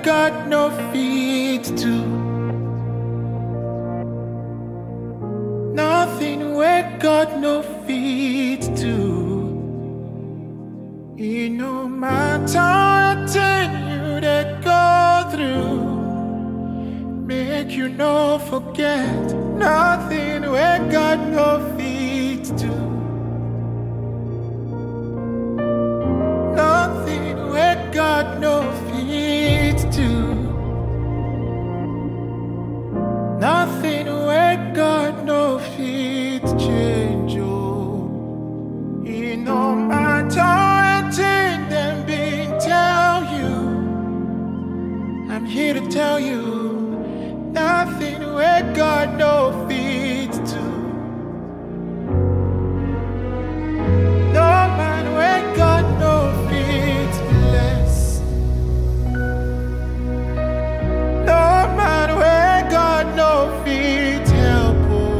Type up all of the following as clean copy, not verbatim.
God no feet to. Nothing where God no feet to. It no matter what you that go through, make you no forget. Nothing where God no feet to. Nothing where God no feet to. Nothing where God no feet change. Oh, it no matter anything them been tell you. I'm here to tell you, nothing where God no feet to. No man where God no feet bless. No man where God no feet help.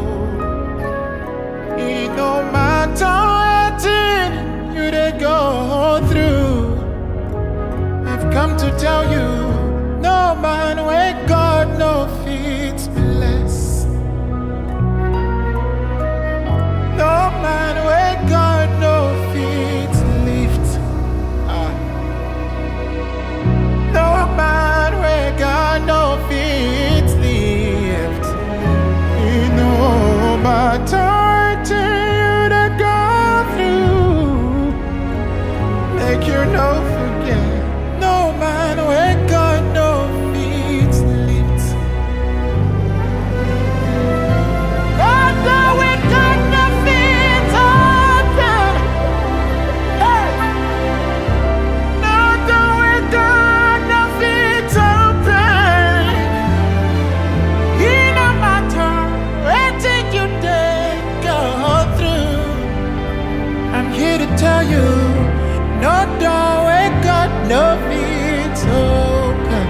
Oh, it no matter what you they go through. I've come to tell you, no man where God no feet bless. No man where God no feet lift. No man where God no feet lift. No matter what you that go through, make you no forget. No man where God no feet lift. God no where God no feet open. Hey. God no where God no feet open. It no matter what you did go through. I'm here to tell you, no door where God no feet open.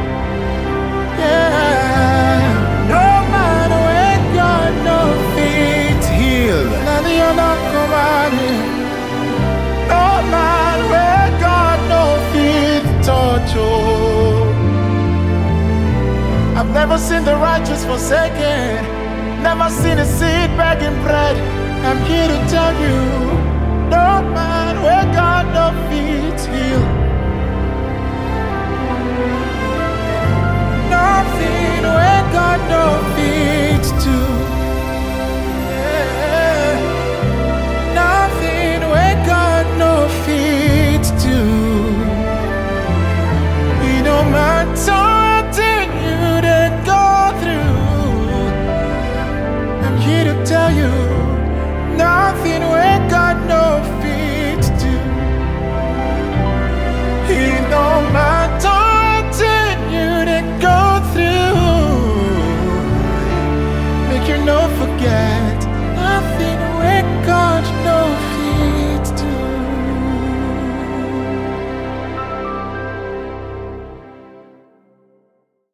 Yeah, no man where God no feet heal. No man where God no feet touch. Oh, I've never seen the righteous forsaken, never seen a seed begging bread. I'm here to tell you,